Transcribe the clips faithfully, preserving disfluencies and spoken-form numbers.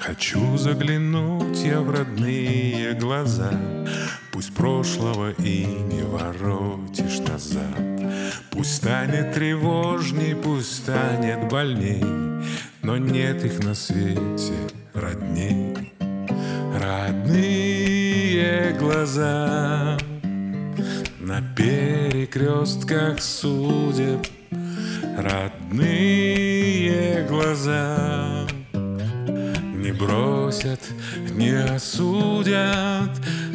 Хочу заглянуть я в родные глаза, пусть прошлого и не воротишь назад. Пусть станет тревожней, пусть станет больней, но нет их на свете родней. Родные глаза на перекрестках судеб, родные глаза не бросят, не осудят,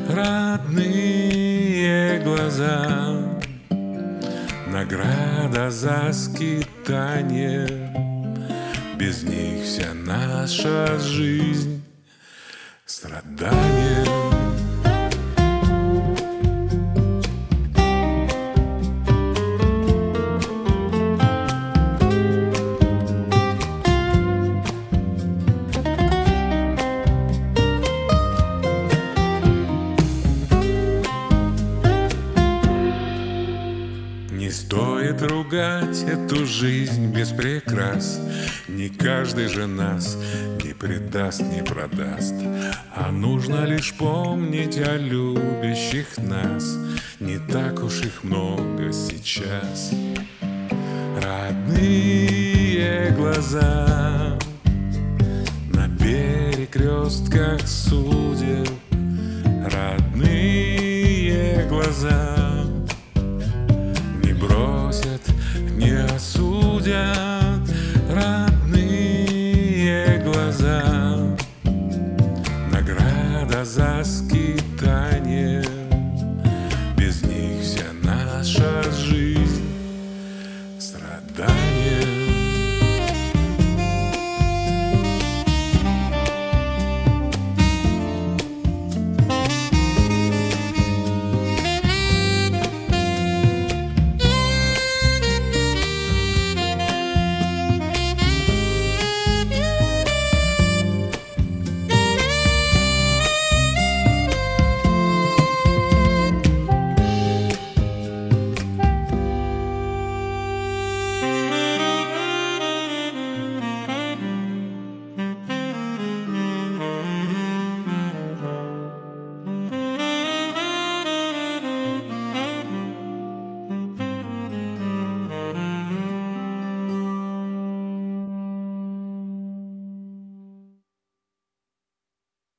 родные глаза. Награда за скитание, без них вся наша жизнь страдание. Не стоит ругать эту жизнь без прикрас, не каждый же нас не предаст, не продаст. А нужно лишь помнить о любящих нас, не так уж их много сейчас. Родные глаза на перекрестках судеб,